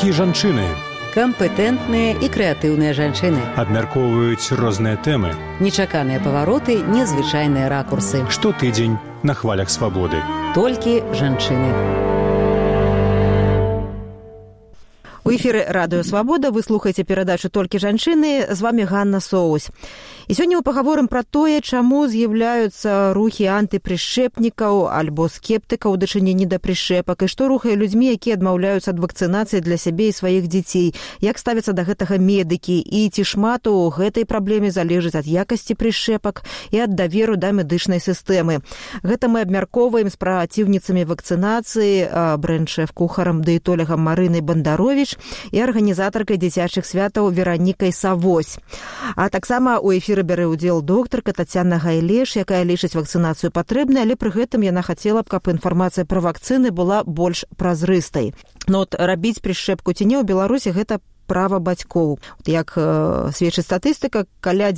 Толькі жанчыны. Кампетэнтныя і крэатыўныя жанчыны. Абмяркоўваюць розныя тэмы. Нечаканыя павароты, незвычайныя ракурсы. Штотыдзень на хвалях свабоды. Толькі жанчыны. У эфіры Радыё Свабода вы слухаеце перадачу «Толькі жанчыны». З вами Ганна Соусь. І сёння мы пагаворым пра тое, чаму з'яўляюцца рухі антыпрышчэпнікаў альбо скептыкаў у дачыненні да прышчэпак, і што рухае людзьмі, якія адмаўляюцца ад вакцынацыі для сябе і сваіх дзяцей, як ставяцца да гэтага медыкі, і ці шмат у гэтай праблеме залежыць ад якасці прышчэпак і ад даверу да медычнай сістэмы. Гэта мы абмяркоўваем з праціўніцамі вакцынацыі, брэнд-шэф-кухарам дыетолегам Марынай Бандаровіч і арганізатаркай дзіцячых святаў Веранікай Савось. А таксама у эфіры бярэ ўдзел доктарка Тацяна Гайлеш, якая лічыць вакцынацыю патрэбнай, але пры гэтым яна хацела б, каб інфармацыя пра вакцыны была больш празрыстай. Но от рабіць прышчэпку ці не ў Беларусі гэта права бацькоў. Як сведчыць статыстыка, каля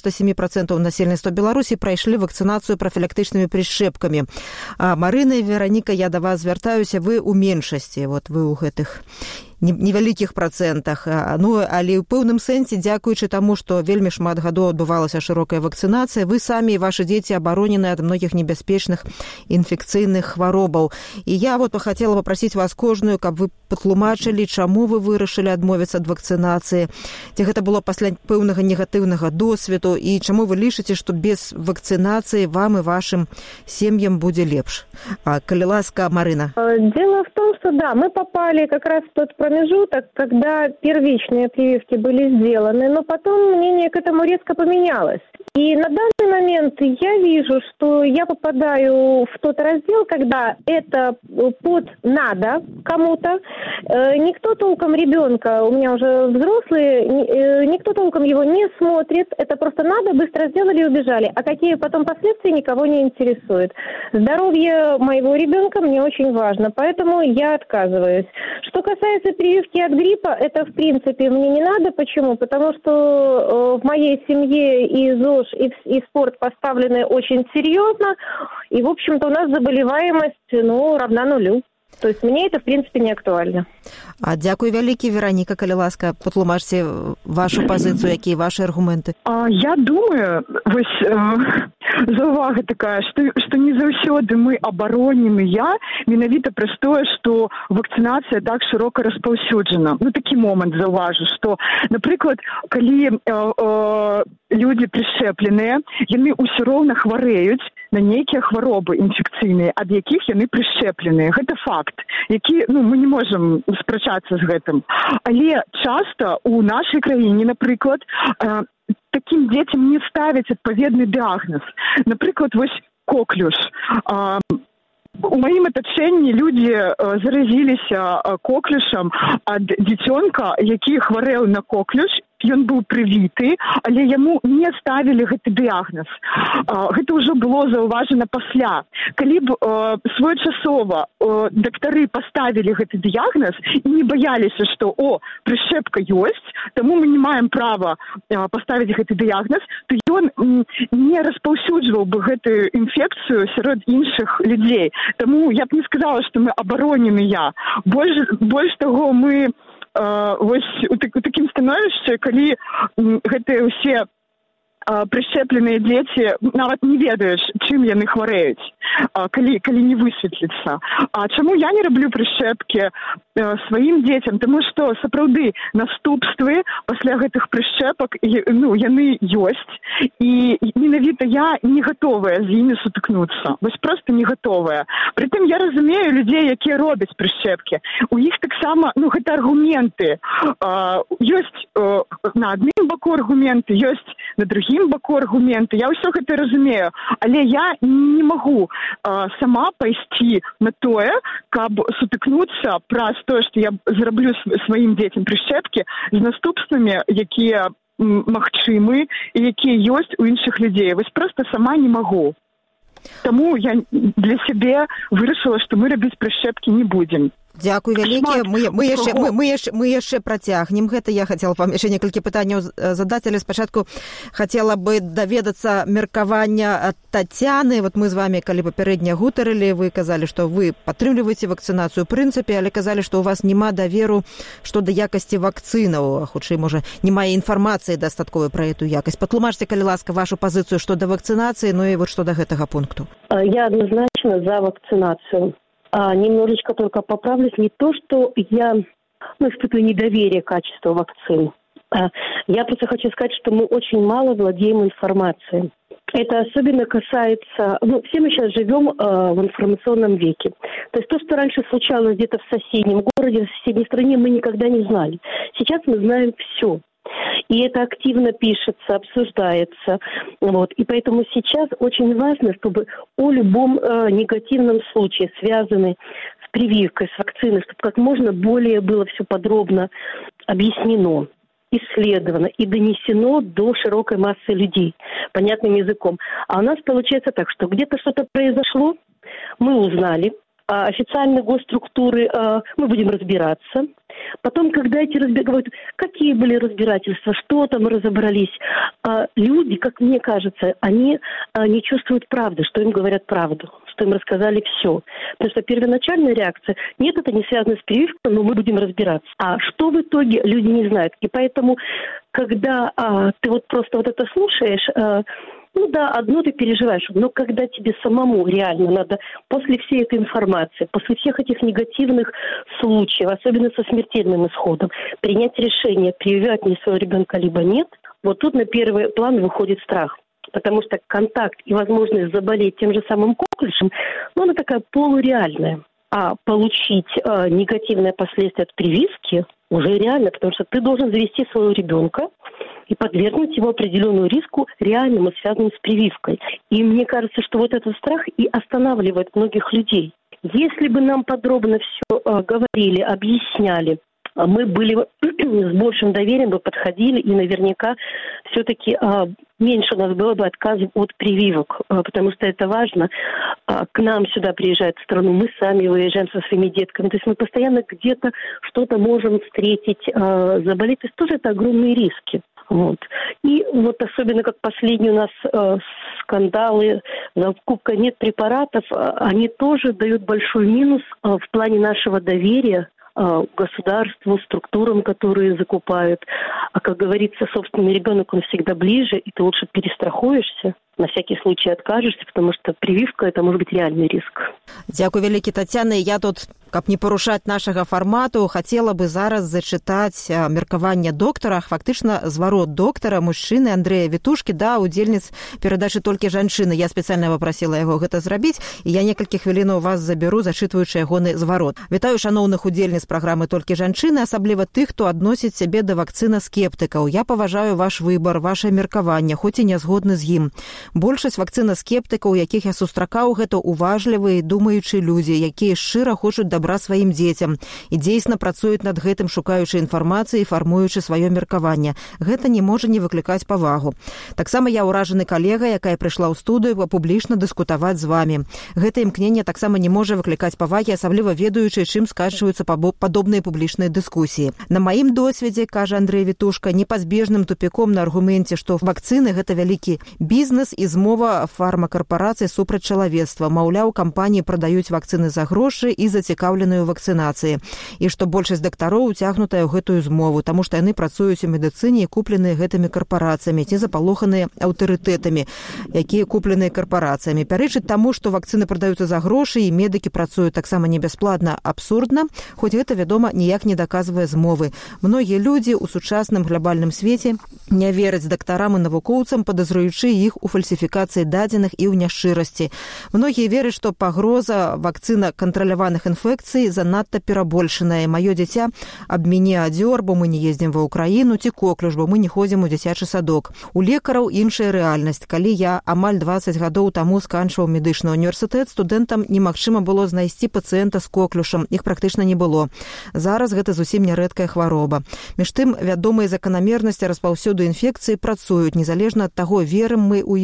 97% насельніцтва Беларусі прайшлі вакцынацыю прафілактычнымі прышчэпкамі. А Марына і Вераніка, я да вас звяртаюся, вы ў меншасці, вы ў гэтых невялікіх працэнтах. Але ў пэўным сэнсе, дзякуючы таму, што вельмі шмат гадоў адбывалася шырокая вакцынацыя, вы самі і вашы дзеці абаронены ад многіх небяспечных інфекцыйных хваробаў. І я хацела папрасіць вас кожную, каб вы патлумачылі, чаму вы вырашылі адмовіцца ад вакцынацыі. Ці гэта было пасля пэўнага негатыўнага досведу, і чаму вы лічыце, што без вакцынацыі вам і вашым сем'ям будзе лепш? Калі ласка, Марына. Дело в том, что да, мы попали как раз в тот промежуток, когда первичные прививки были сделаны, но потом мнение к этому резко поменялось. И на данный момент я вижу, что я попадаю в тот раздел, когда это под «надо» кому-то. Никто толком ребенка, у меня уже взрослые, никто толком его не смотрит. Это просто «надо», быстро сделали и убежали. А какие потом последствия, никого не интересует. Здоровье моего ребенка мне очень важно, поэтому я отказываюсь. Что касается прививки от гриппа, это в принципе мне не надо. Почему? Потому что в моей семье и ЗОЖ, и спорт поставлены очень серьезно, и, в общем-то, у нас заболеваемость, равна нулю. То есть мне это, в принципе, не актуально. Дзякуй вялікі, Вераніка, калі ласка, патлумачце вашу пазіцыю, якія ваши аргументы. Я думаю, заўвага такая, што не заўсёды мы абароненыя менавіта праз тое, што вакцынацыя так шырока распаўсюджана. Такі момант заўважу, што, напрыклад, калі людзі прышчэпленыя, яны ўсё роўна хварэюць на нейкія хваробы інфекцыйныя, ад якіх яны прышчэпленыя. Гэта факт, які, мы не можам спрачацца з гэтым. Але часта у нашай краіне, напрыклад, такім дзецям не ставяць адпаведны дыягназ. Напрыклад, коклюш. У маім атачэнні людзі заразіліся коклюшам ад дзіцёнка, які хварэў на коклюш. Ён быў прывіты, але яму не ставілі гэты дыягназ. Гэта ўжо было заўважана пасля. Калі б своечасова дактары паставілі гэты дыягназ і не баяліся, што прышчэпка ёсць, таму мы не маем права паставіць гэты дыягназ, то ён не распаўсюджваў бы гэтую інфекцыю сярод іншых людзей. Таму я б не сказала, што мы абароненыя. Больш таго, мы у такім становішчы, калі гэтыя ўсе прышчэпленыя дзеці нават не ведаеш, чым яны хварэюць, калі не высветліцца. Чаму я не раблю прышчэпкі сваім дзецям? Таму што сапраўды наступствы пасля гэтых прышчэпак яны ёсць, і менавіта я не гатовая з імі сутыкнуцца. Проста не гатовая. Прытым я разумею людзей, якія робяць прышчэпкі. У іх таксама гэта аргументы. Ёсць на адным баку аргументы, ёсць на другім баку аргументы. Я ўсё гэта разумею, але я не магу сама пайсці на тое, каб сутыкнуцца праз тое, што я зраблю сваім дзецям прышчэпкі з наступствамі, якія магчымы і якія ёсць у іншых людзей. Проста сама не магу. Таму я для сябе вырашыла, што мы рабіць прышчэпкі не будзем. Дзякуй вялікі. Мы яшчэ працягнем гэта. Я хацела вам яшчэ некалькі пытанняў задаць, але спачатку хацела бы даведацца меркавання ад Тацяны. Вот мы з вами, калі папярэдня гутарылі, вы казалі, што вы падтрымліваеце вакцынацыю ў прынцыпе, але казалі, што у вас няма даверу што да якасці вакцынаў, хутчэй, можа, не мае інфармацыі дастатковай пра эту якасць. Патлумачце, калі ласка, вашу пазіцыю што да вакцынацыі, ну і вот што да гэтага пункту. Я однозначно за вакцинацию. Немножечко только поправлюсь. Не то, что я испытываю недоверие к качеству вакцин. Я просто хочу сказать, что мы очень мало владеем информацией. Это особенно касается... все мы сейчас живем в информационном веке. То есть то, что раньше случалось где-то в соседнем городе, в соседней стране, мы никогда не знали. Сейчас мы знаем все. И это активно пишется, обсуждается. И поэтому сейчас очень важно, чтобы о любом негативном случае, связанном с прививкой, с вакциной, чтобы как можно более было все подробно объяснено, исследовано и донесено до широкой массы людей понятным языком. А у нас получается так, что где-то что-то произошло, мы узнали, официальные госструктуры, мы будем разбираться. Потом, когда эти говорят, какие были разбирательства, что там разобрались, люди, как мне кажется, они не чувствуют правды, что им говорят правду, что им рассказали все. Потому что первоначальная реакция, нет, это не связано с прививкой, но мы будем разбираться. А что в итоге, люди не знают. И поэтому, когда ты просто это слушаешь, одно ты переживаешь, но когда тебе самому реально надо после всей этой информации, после всех этих негативных случаев, особенно со смертельным исходом, принять решение, прививать мне своего ребенка либо нет, вот тут на первый план выходит страх. Потому что контакт и возможность заболеть тем же самым коклюшем, она такая полуреальная. А получить негативные последствия от прививки уже реально, потому что ты должен завести своего ребенка и подвергнуть его определенному риску, реальному, связанному с прививкой. И мне кажется, что вот этот страх и останавливает многих людей. Если бы нам подробно все говорили, объясняли, мы были с большим доверием бы подходили, и наверняка все-таки меньше у нас было бы отказов от прививок, потому что это важно. К нам сюда приезжают в страну, мы сами выезжаем со своими детками, то есть мы постоянно где-то что-то можем встретить, заболеть, то есть тоже это огромные риски. И особенно как последние у нас скандалы, закупка нет препаратов, они тоже дают большой минус в плане нашего доверия государству, структурам, которые закупают. А как говорится, собственный ребенок, он всегда ближе, и ты лучше перестрахуешься, на всякий случай откажешься, потому что прививка – это может быть реальный риск. Дзякуй вялікі, Тацяна. Я тут, каб не парушаць нашага фармату, хацела бы зараз зачытаць меркаванне доктара, фактычна зварот доктара, мужчыны Андрэя Вітушкі, удзельніц перадачы «Толькі жанчыны». Я спецыяльна папрасіла яго гэта зрабіць, і я некалькі хвілінаў вас забяру, зачытваючы ягоны зварот. Вітаю шаноўных удзельніц праграмы «Толькі жанчыны», асабліва тых, хто адносіць сябе да вакцына скептыкаў. Я паважаю ваш выбар, ваше меркаванне, хоць і не згодны з ім. Большасць вакцына скептыкаў, якіх я сустракаў, гэта уважлівыя, думаючыя людзі, якія шчыра хочуць дабра сваім дзецям і дзейсна працуюць над гэтым, шукаючы інфармацыі і фармуючы сваё меркаванне. Гэта не можа не выклікаць павагу. Таксама я ўражаны калега, якая прыйшла ў студыю публічна дыскутаваць з вамі. Гэта імкненне таксама не можа выклікаць павагі, асабліва ведаючы, чым скачваюцца падобныя публічныя дыскусіі. На маім досведзе, кажа Андрэй Вітушка, непазбежным тупіком на аргуменце, што вакцыны – гэта вялікі бізнес і змова фармакарпарацый супраць чалавецтва. Маўляў, кампаніі прадаюць вакцыны за грошы і зацікаўленыя ў вакцынацыі. І што большасць дактароў уцягнутая ў гэтую змову, таму што яны працуюць у медыцыне і купленыя гэтымі карпарацыямі, ці запалоханыя аўтарытэтамі, якія купленыя карпарацыямі. Пярэчыць таму, што вакцыны прадаюцца за грошы і медыкі працуюць таксама не бясплатна, абсурдна, хоць гэта, вядома, ніяк не даказвае змовы. Многія людзі ў сучасным глобальным свеце не вераць дактарам і навукоўцам, падазруючы іх у фальсіфікацыі дадзеных і ў няшчырасці. Многія вераць, што пагроза вакцына кантраляваных інфекцый занадта перабольшаная. Маё дзіця аб мяне адзёр, бо мы не ездзім ва Ўкраіну, ці коклюш, бо мы не ходзім у дзіцячы садок. У лекараў іншая рэальнасць. Калі я амаль 20 гадоў таму сканчваў медычны універсітэт, студэнтам немагчыма было знайсці пацыента з коклюшам. Іх практычна не было. Зараз гэта зусім нярэдкая хвароба. Між тым, вядомыя заканамернасці распаўсюду інфекцыі працуюць, незалежна ад таго, верым мы ў іх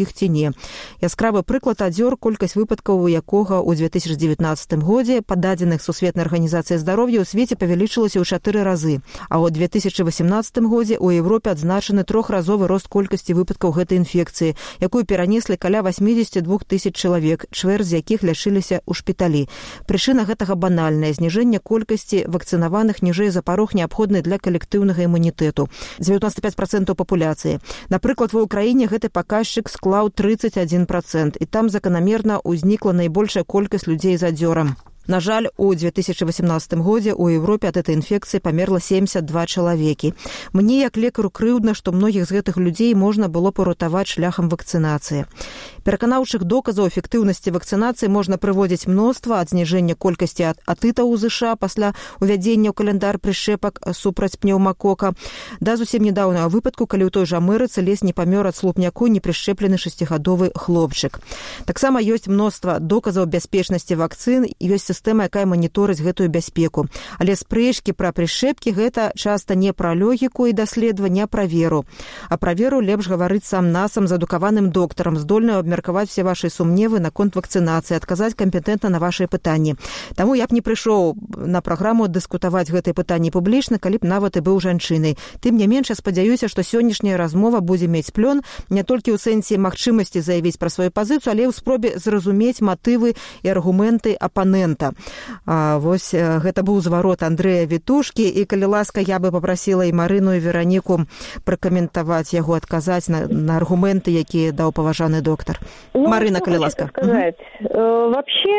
іх ці не. Яскравы прыклад адзёр, колькасць выпадкаў, у якога ў 2019 годзе па дадзеных Сусветнай арганізацыі здароўя ў свеце павялічылася ў 4 разы, а ў 2018 годзе ў Еўропе адзначаны 3-разовы рост колькасці выпадкаў гэтай інфекцыі, якую перанеслі каля 82 000 чалавек, чвэрць з якіх лячыліся ў шпіталі. Прычына гэтага банальная — зніжэнне колькасці вакцынаваных ніжэй за парог, неабходны для калектыўнага імунітэту. 95% папуляцыі. Напрыклад, ва ўкраіне гэты паказчык склаў 31%, і там заканамерна ўзнікла найбольшая колькасць людзей з адзёрам. На жаль, у 2018 годзе ў Еўропе ад этой інфекцыі памерла 72 чалавекі. Мне, як лекару, крыўдна, што многіх з гэтых людзей можна было паўратаваць шляхам вакцынацыі. Пераканаўчых доказаў эфектыўнасці вакцынацыі можна прыводзіць мноства, ад зніжэння колькасці атытаў у ЗША пасля увядзення ў каляндар прышчэпак супраць пнеўмакока, да зусім нядаўнага выпадку, калі ў той жа Амерыцы ледзь не памёр ад слупняку непрышчэплены 6-гадовы хлопчык. Таксама ёсць мноства доказаў бяспечнасці вакцын, ёсць сістэма, якая маніторыць гэтую бяспеку. Але спрэчкі пра прышчэпкі — гэта часта не пра логіку і даследаванне, а пра веру. А пра веру лепш гаварыць сам-насам з адукаваным доктарам, здольным абмеркаваць все вашы сумневы наконт вакцынацыі, адказаць кампетэнтна на вашыя пытанні. Таму я б не прыйшоў на праграму дыскутаваць гэтыя пытанні публічна, калі б нават і быў жанчынай. Тым не менш, я спадзяюся, што сённяшняя размова будзе мець плён не толькі ў сэнсе магчымасці заявіць пра сваю пазіцыю, але і ў спробе зразумець матывы і аргументы апанента. Вось гэта быў зварот Андрэя Вітушкі, і калі ласка, я бы папрасіла і Марыну, і Вераніку пракаментаваць яго, адказаць на аргументы, якія даў паважаны доктар. Марына, калі ласка. Вообще,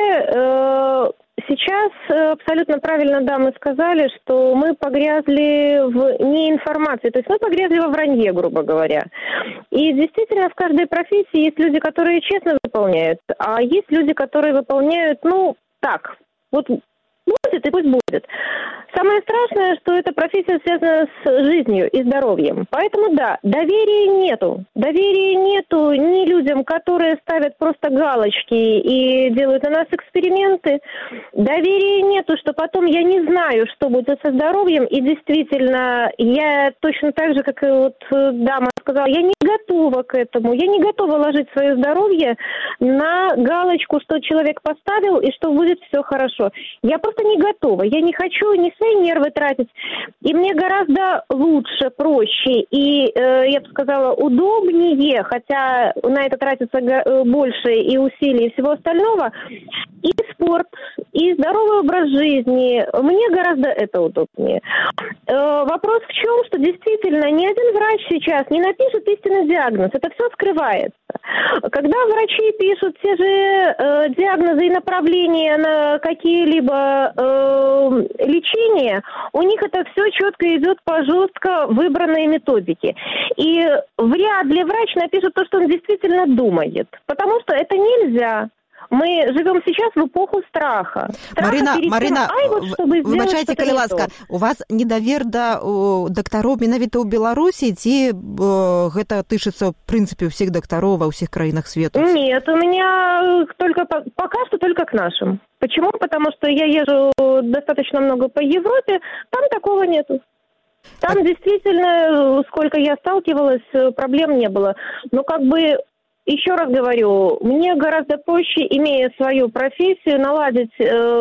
сейчас абсолютно правильно, да, мы сказали, что мы погрязли в неинформации, то есть мы погрязли во вранье, грубо говоря. И действительно в каждой профессии есть люди, которые честно выполняют, а есть люди, которые выполняют, так, вот будет и пусть будет. Самое страшное, что эта профессия связана с жизнью и здоровьем. Поэтому, да, доверия нету. Доверия нету ни людям, которые ставят просто галочки и делают на нас эксперименты. Доверия нету, что потом я не знаю, что будет со здоровьем. И действительно, я точно так же, как и вот дама сказала, я не готова к этому. Я не готова ложить свое здоровье на галочку, что человек поставил и что будет все хорошо. Я просто не готова. Я не хочу ни свои нервы тратить. И мне гораздо лучше, проще и, я бы сказала, удобнее, хотя на это тратится больше и усилий, и всего остального, и спорт, и здоровый образ жизни. Мне гораздо это удобнее. Вопрос в чем, что действительно ни один врач сейчас не напишет истинный диагноз. Это все скрывается. Когда врачи пишут те же диагнозы и направления на какие-либо лечения, у них это все четко идет по жестко выбранной методике. И вряд ли врач напишет то, что он действительно думает. Потому что это нельзя. Мы живем сейчас в эпоху страха. Марына, выбачайце, калі ласка, у вас недавер да дактароў менавіта ў Беларусі, ці гэта тычыцца, в принципе, всех докторов во всех краинах света? Нет, у меня пока что только к нашим. Почему? Потому что я езжу достаточно много по Европе, там такого нету. Там действительно, сколько я сталкивалась, проблем не было. Но еще раз говорю, мне гораздо проще, имея свою профессию, наладить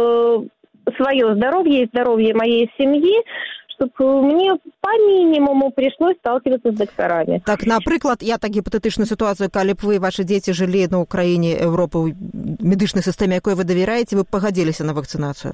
свое здоровье и здоровье моей семьи, чтобы мне по минимуму пришлось сталкиваться с докторами. Так, напрыклад, я так гіпатэтычную ситуацию, калі б вы, ваши дети жили на Украине, Европы, у медычной системе, якой вы доверяете, вы погодились на вакцинацию?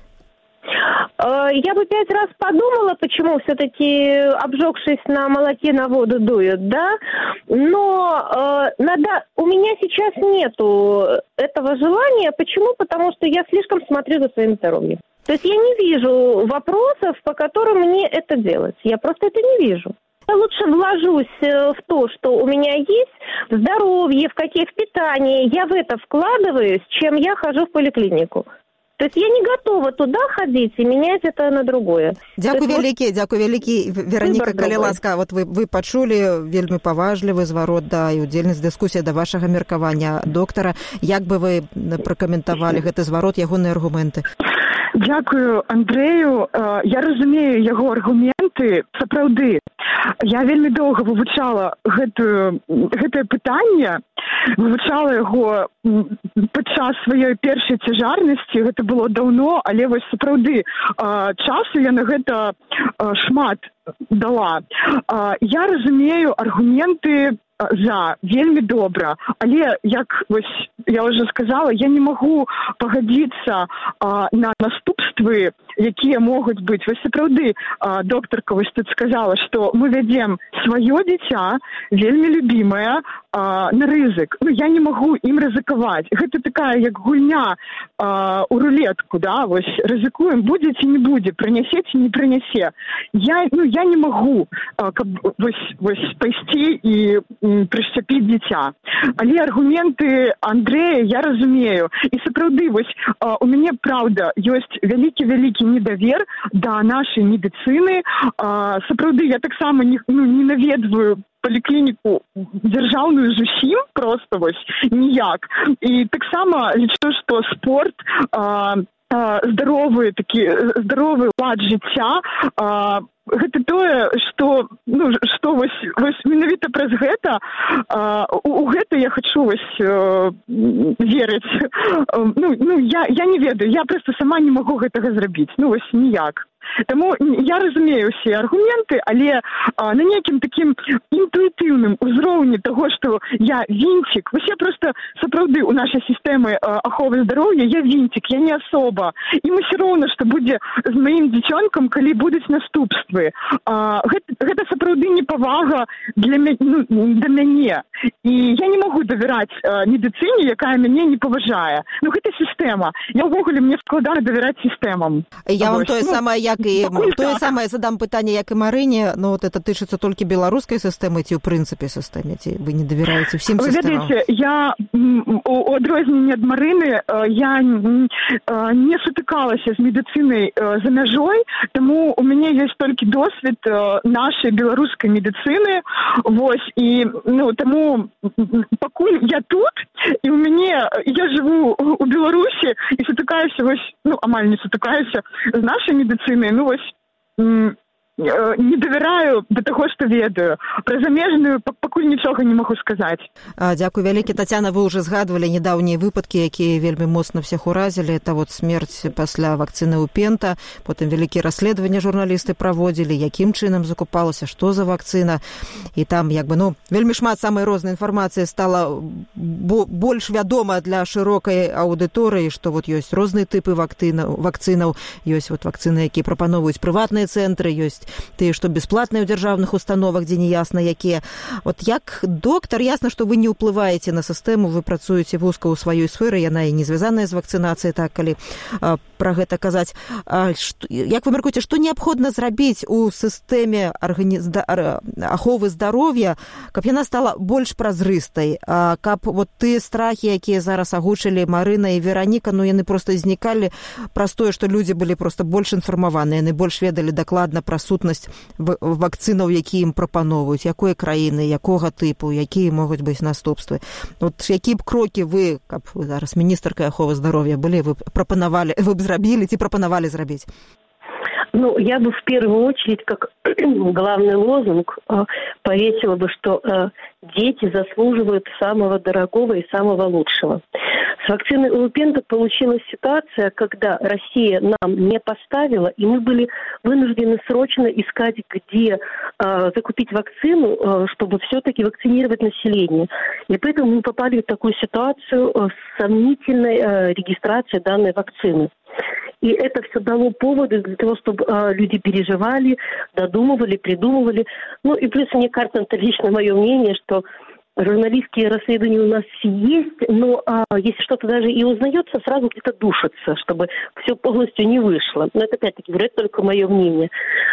Я бы 5 раз подумала, почему все-таки, обжегшись на молоке, на воду дуют, да? Но у меня сейчас нету этого желания. Почему? Потому что я слишком смотрю за своим здоровьем. То есть я не вижу вопросов, по которым мне это делать. Я просто это не вижу. Я лучше вложусь в то, что у меня есть, в здоровье, в питание. Я в это вкладываюсь, чем я хожу в поликлинику. То есть я не готова туда ходить и менять это на другое. Дзякуй вялікі. Вераніка, калі ласка, вот вы пачулі вельмі паважлівы зварот, да, і удзельнасць дыскусія да вашага меркавання доктара. Як бы вы пракаментавалі гэты зварот, ягоныя аргументы? Дзякую Андрэю. Я разумею яго аргументы. Сапраўды, я вельмі доўга вывучала гэтае пытанне, вывучала яго падчас сваёй першай цяжарнасці, гэта было даўно, але вось сапраўды часу я на гэта шмат дала. Я разумею аргументы за, вельмі добра, але, як вось я ўжо сказала, я не магу пагадзіцца на наступствы, якія могуць быць. Вось сапраўды доктарка вось тут сказала, што мы вядзем сваё дзіця, вельмі любімае, на рызык. Ну, я не магу ім рызыкаваць. Гэта такая, як гульня у рулетку, да, вось рызыкуем, будзе ці не будзе, прынясе ці не прынясе. Я не магу каб вось пайсці і прышчапіць дзіця. Але аргументы Андрэя я разумею. І сапраўды, вось у мяне, праўда, ёсць вялікі недавер да нашай медыцыны. Сапраўды, я таксама не наведваю паліклініку дзяржаўную зусім, просто вось ніяк. І таксама лічу, што спорт, здаровы лад жыцця, гэта тое, што вось менавіта праз гэта у гэта я хачу вось верыць. Я не ведаю, я проста сама не магу гэтага зрабіць. Вось ніяк. Таму я разумею ўсе аргументы, але на нейкім такім інтуітыўным узроўні таго, што я вінцік, вось я проста сапраўды у нашай сістэмы аховы здароўя я вінцік, я не асоба. І ўсё роўна, што будзе з маім дзіцёнкам, калі будуць наступствы. Гэта сапраўды непавага да мяне. І я не магу давяраць медыцыне, якая мяне не паважае. Гэта сістэма. Я ўвогуле, мне складана давяраць сістэмам. Я вам тое самае задам пытанне, як і Марыне, но вот это тычыцца толькі беларускай сістэмы ці ў прынцыпе сістэме, ці вы не давяраеце ўсім сістэмам? Вы ведаеце, я у адрозненне ад Марыны, я не сутыкалася з медыцынай за мяжой, таму у мяне ёсць толькі досвед нашай беларускай медыцыны. Вось, і таму пакуль я тут, і у мяне, я жыву у Беларусі і сутыкаюся, вось, амаль не сутыкаюся з нашай медыцынай, не давяраю да таго, што ведаю. Пра замежную пакуль нічога не магу сказаць. Дзякуй вялікі. Тацяна, вы ўжо згадвалі нядаўнія выпадкі, якія вельмі моцна всех уразілі. Это вот смерць пасля вакцыны ў Пента, потым вялікія расследаванні журналісты праводзілі, якім чынам закупалася, што за вакцына. І там вельмі шмат самай рознай інфармацыі стала больш вядома для шырокай аўдыторыі, што вот ёсць розныя тыпы вакцынаў, ёсць вот вакцыны, якія прапановваюць прыватныя цэнтры, ёсць тыя, што бясплатныя ў дзяржаўных установах, дзе неясна якія. Вот як доктар, ясна, што вы не ўплываеце на сістэму, вы працуеце вузка ў сваёй сферы, яна і не звязаная з вакцынацыяй, так, калі пра гэта казаць. Як вы мяркуеце, што неабходна зрабіць у сістэме аховы здароўя, каб яна стала больш празрыстай, каб вот тыя страхі, якія зараз агучылі Марына і Вераніка, яны проста знікалі праз тое, што людзі былі проста больш інфармаваныя, яны больш ведалі дакладна пра сутнасць вакцынаў, якія ім прапановваюць, якой краіны, якога тыпу, якія могуць быць наступствы. Вот якія б крокі вы, каб вы зараз міністркай аховы здароўя былі, вы б зрабілі ці прапанавалі зрабіць? Я бы в первую очередь, как главный лозунг, повесила бы, что дети заслуживают самого дорогого и самого лучшего. С вакциной у Пента получилась ситуация, когда Россия нам не поставила, и мы были вынуждены срочно искать, где закупить вакцину, чтобы все-таки вакцинировать население. И поэтому мы попали в такую ситуацию с сомнительной регистрацией данной вакцины. И это все дало поводы для того, чтобы люди переживали, додумывали, придумывали. И плюс, мне кажется, это лично мое мнение, что журналистские расследования у нас есть, но если что-то даже и узнается, сразу где-то душится, чтобы все полностью не вышло. Но это, опять-таки, говорит только мое мнение.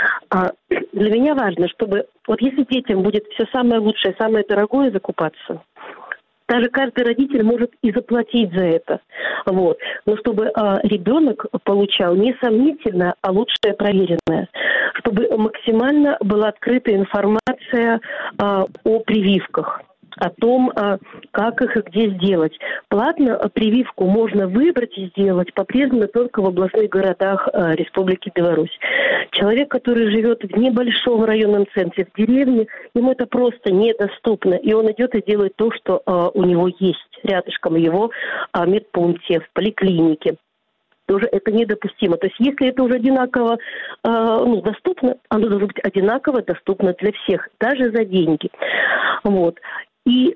Для меня важно, чтобы вот если детям будет все самое лучшее, самое дорогое закупаться, даже каждый родитель может и заплатить за это. Вот. Но чтобы ребенок получал не сомнительное, а лучшее проверенное. Чтобы максимально была открыта информация о прививках. о том, как их и где сделать. Платно прививку можно выбрать и сделать по-прежнему только в областных городах Республики Беларусь. Человек, который живет в небольшом районном центре, в деревне, ему это просто недоступно. И он идет и делает то, что у него есть рядышком его медпункте, в поликлинике. Тоже это недопустимо. То есть если это уже одинаково доступно, оно должно быть одинаково доступно для всех, даже за деньги. Вот. И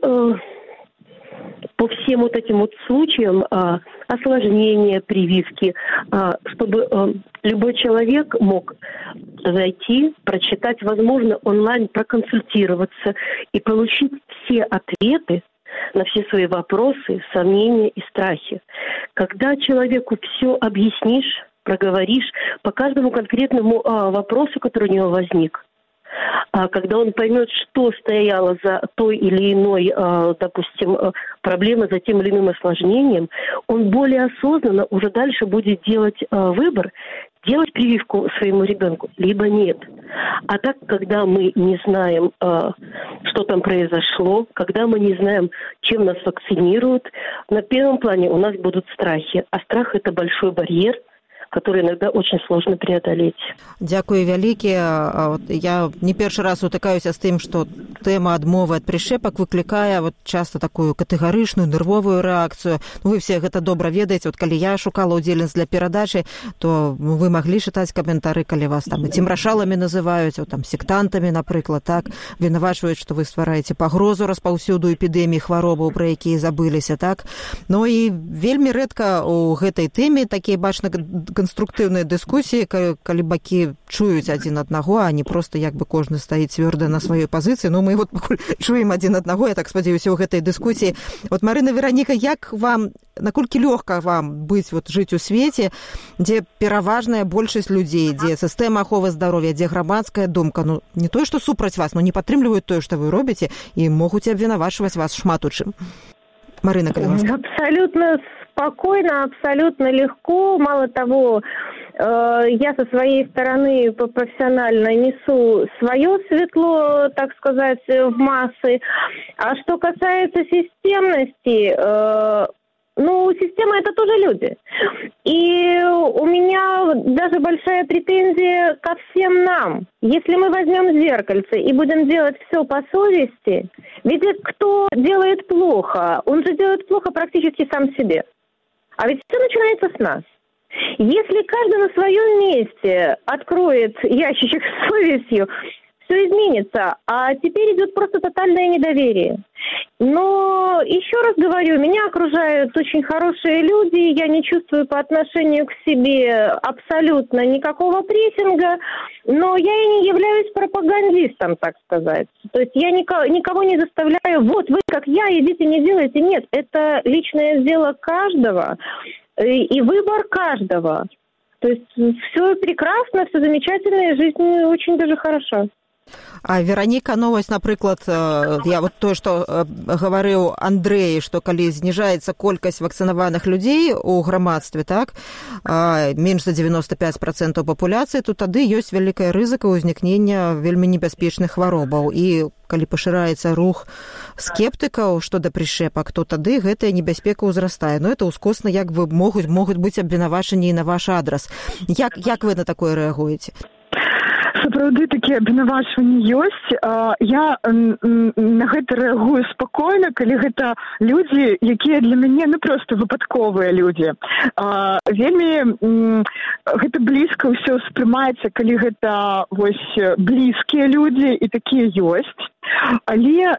по всем вот этим вот случаям осложнения прививки, чтобы любой человек мог зайти, прочитать, возможно, онлайн проконсультироваться и получить все ответы на все свои вопросы, сомнения и страхи. Когда человеку все объяснишь, проговоришь по каждому конкретному вопросу, который у него возник, когда он поймет, что стояло за той или иной, допустим, проблемой, за тем или иным осложнением, он более осознанно уже дальше будет делать выбор, делать прививку своему ребенку, либо нет. А так, когда мы не знаем, что там произошло, когда мы не знаем, чем нас вакцинируют, на первом плане у нас будут страхи. А страх – это большой барьер, который иногда очень сложно преодолеть. Дзякуй вялікія. Я не першы раз утыкаюся з тым, што тэма адмовы ад прышчэпак выклікае часта такую катэгарычную нервовую рэакцыю. Вы все гэта добра ведаеце. Калі я шукала ўдзельніц для перадачы, то вы маглі чытаць каментары, калі вас там цемрашаламі называюць, сектантамі, напрыклад, так, вінавачваюць, што вы ствараеце пагрозу распаўсюду эпідэміі хваробаў, пра якія забыліся, так. Ну і вельмі рэдка у гэтай тэме такія бачна конструктыўныя дыскусіі, калі бакі чуюць адзін аднаго, а не проста як бы кожны стаіць цвёрда на сваёй пазіцыі. Ну, мы пакуль чуем адзін аднаго, я так спадзяюся, ў гэтай дыскусіі. Марына, Вераніка, як вам, наколькі лёгка вам быць, жыць у свеце, дзе пераважная большасць людзей, дзе сістэма аховы здароўя, дзе грамадская думка, не тое, што супраць вас, не падтрымліваюць тое, што вы робіце, і могуць абвінавачваць вас шмат у чым. Марына, калі ласка. Абсолютно спокойно, абсолютно легко. Мало того, я со своей стороны профессионально несу свое светло, так сказать, в массы. А что касается системности, система – это тоже люди. И у меня даже большая претензия ко всем нам. Если мы возьмем зеркальце и будем делать все по совести, ведь кто делает плохо, он же делает плохо практически сам себе. А ведь все начинается с нас. Если каждый на своем месте откроет ящичек с совестью, все изменится. А теперь идет просто тотальное недоверие. Но еще раз говорю, меня окружают очень хорошие люди, я не чувствую по отношению к себе абсолютно никакого прессинга, но я и не являюсь пропагандистом, так сказать. То есть я никого не заставляю, вот вы как я, идите, не делайте. Нет, это личное дело каждого и выбор каждого. То есть все прекрасно, все замечательно, и жизнь очень даже хороша. А Вераніка, напрыклад, я тое, што гаварыў Андрэй, што калі зніжаецца колькасць вакцынаваных людзей у грамадстве, так, менш за 95% папуляцыі, то тады ёсць вялікая рызыка ўзнікнення вельмі небяспечных хваробаў. І калі пашыраецца рух скептыкаў што да прышчэпак, то тады гэтая небяспека ўзрастае. Это ускосна як бы могуць быць абвінавачанні на ваш адрас. Як вы на такое рэагуеце? Сапраўды такія абвінавачванні ёсць. Я на гэта рэагую спакойна, калі гэта людзі, якія для мяне проста выпадковыя людзі. Вельмі гэта блізка ўсё ўспрымаецца, калі гэта блізкія людзі, і такія ёсць. Але,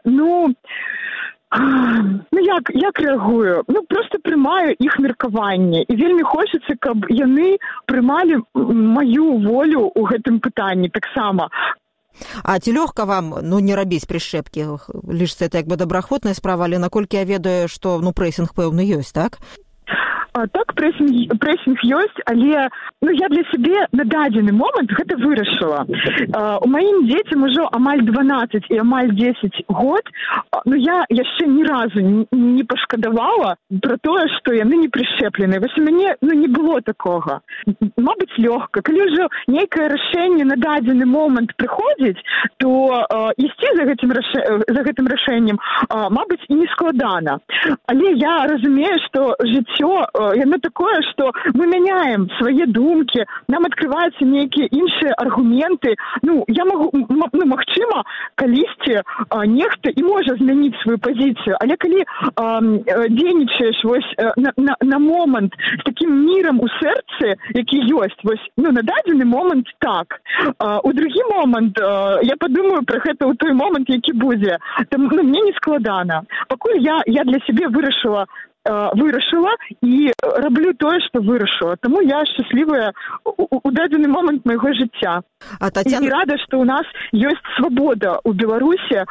як рэагую? Просто прымаю іх меркаванне. І вельмі хочацца, каб яны прымалі маю волю ў гэтым пытанні таксама. А ці лёгка вам, не рабіць прышчэпкі? Лічыцца, это як бы добраахвотная справа, але наколькі я ведаю, што, прэсінг пэўны ёсць, так? Так, прэсінг ёсць, але я для сябе на дадзены момант гэта вырашыла. У маім дзецям ужо амаль 12 і амаль 10 год, я яшчэ ні разу не пашкадавала про тое, што яны не прышчэплены. Вось у мяне не было такога. Мабыць, лёгка. Калі ўжо нейкае рашэнне на дадзены момант прыходзіць, то ісці за гэтым рашэннем, мабыць, і не складана. Але я разумею, што жыццё, яно такое, што мы мяняем свае думкі, нам адкрываюцца нейкія іншыя аргументы. Я магу, магчыма, калісьці нехта і можа змяніць сваю пазіцыю, але калі дзейнічаеш вось на момант з такім мірам у сэрцы, які ёсць, вось, на дадзены момант так. У другі момант я падумаю пра гэта ў той момант, які будзе. Там, мне не складана. Пакуль я для сябе вырашыла і раблю тое, што вырашыла. Таму я шчаслівая у дадзены момант майго жыцця. І рада, што ў нас ёсць свабода ў Беларусі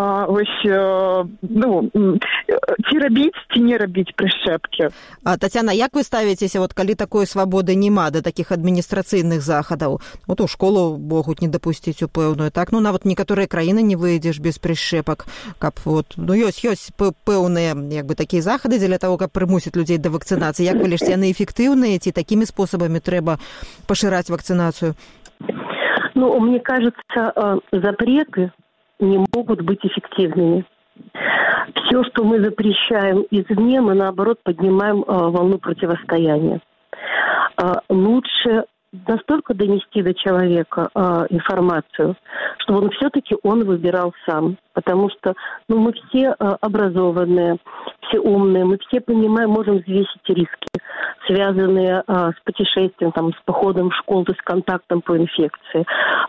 ці рабіць, ці не рабіць прышчэпкі. Тацяна, як вы ставіцеся, калі такой свабоды няма да такіх адміністрацыйных захадаў? У школу могуць не дапусціць у пэўную, так? Нават некаторыя краіны не выйдзеш без прышчэпак. Ёсць пэўныя такія захады дзеля того, каб прымусіць людзей да вакцынацыі. Як вы лічыце, яны эфектыўныя, ці такімі спосабамі трэба пашыраць вакцынацыю? Мне кажется, запреты не могут быть эффективными. Все, что мы запрещаем извне, мы, наоборот, поднимаем волну противостояния. Лучше настолько донести до человека информацию, чтобы он все-таки выбирал сам. Потому что мы все образованные, все умные, мы все понимаем, можем взвесить риски, связанные с путешествием, с походом в школу, с контактом по инфекции.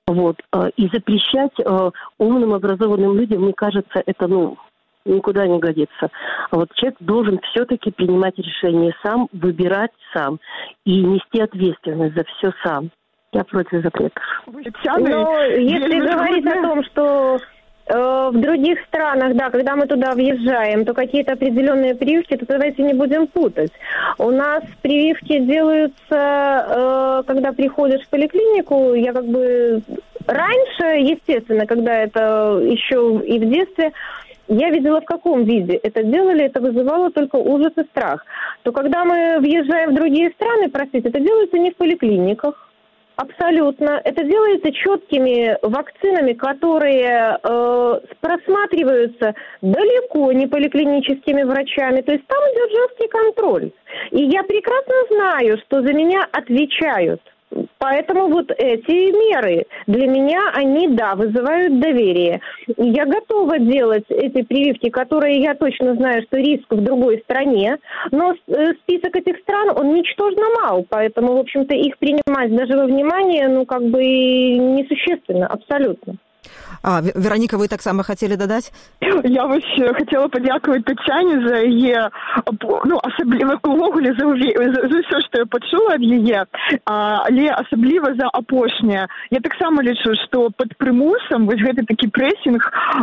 И запрещать умным, образованным людям, мне кажется, это, никуда не годится. Человек должен все-таки принимать решение сам, выбирать сам и нести ответственность за все сам. Я против запретов. Если говорить о том, что в других странах, когда мы туда въезжаем, то какие-то определенные прививки, то давайте не будем путать. У нас прививки делаются, когда приходишь в поликлинику, раньше, естественно, когда это еще и в детстве, я видела, в каком виде это делали, это вызывало только ужас и страх. То когда мы въезжаем в другие страны, это делается не в поликлиниках. Абсолютно. Это делается четкими вакцинами, которые просматриваются далеко не поликлиническими врачами. То есть там идет жесткий контроль. И я прекрасно знаю, что за меня отвечают. Поэтому эти меры для меня, они, вызывают доверие. Я готова делать эти прививки, которые я точно знаю, что риск в другой стране, но список этих стран, он ничтожно мал, поэтому, в общем-то, их принимать даже во внимание, несущественно, абсолютно. Вероніка, вы таксама хацелі дадаць? Я хацела падзякаваць Тацяне за яе, асабліва увогуле за ўсё, што я пачула ад яе, але асабліва за апошняе. Я таксама лічу, што пад прымусам гэты такі прэсінг,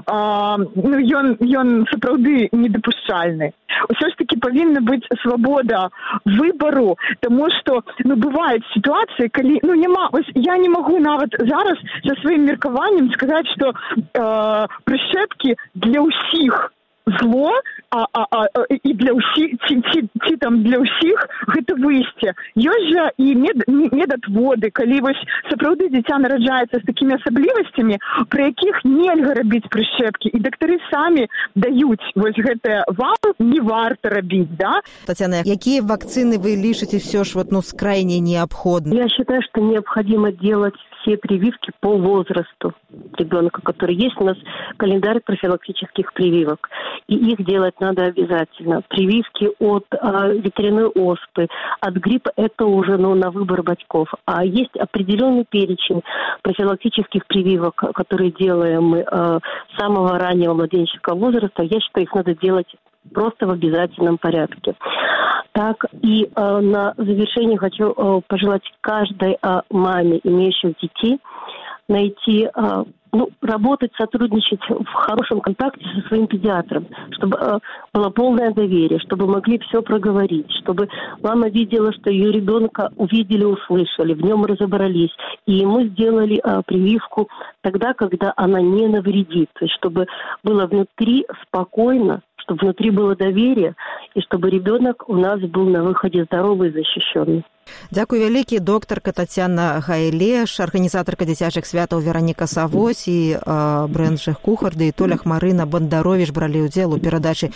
ён сапраўды недапушчальны. Усё ж таки павінна быць свабода выбару, таму што бываюць сітуацыі, калі няма, я не магу нават зараз за сваім меркаваннем сказаць, што прышчэпкі для ўсіх зло, і для ўсіх, ці для ўсіх гэта выйсце. Ёсць жа і медатводы, калі сапраўды дзіця нараджаецца з такімі асаблівасцямі, пры якіх нельга рабіць прышчэпкі, і дактары самі даюць гэтае вам не варта рабіць, да? Татьяна, какие вакцины вы лишите все ж крайне необходны? Я считаю, что необходимо делать все прививки по возрасту ребенка, который есть у нас календарь профилактических прививок. И их делать надо обязательно. Прививки от ветряной оспы, от гриппа – это уже на выбор батьков. А есть определенный перечень профилактических прививок, которые делаем мы с самого раннего младенческого возраста. Я считаю, их надо делать просто в обязательном порядке. Так, и на завершение хочу пожелать каждой маме, имеющей детей, найти работать, сотрудничать в хорошем контакте со своим педиатром, чтобы было полное доверие, чтобы могли все проговорить, чтобы мама видела, что ее ребенка увидели, услышали, в нем разобрались, и ему сделали прививку тогда, когда она не навредит, то есть чтобы было внутри спокойно, чтобы внутри было доверие, и чтобы ребенок у нас был на выходе здоровый и защищенный. Дзякуй вялікі, доктарка Тацяна Гайлеш, арганізатарка дзіцячых святаў Вераніка Савось і брэнд Жэх Кухар, ды і Толя Хмарына Бандаровіч бралі ўдзел у перадачы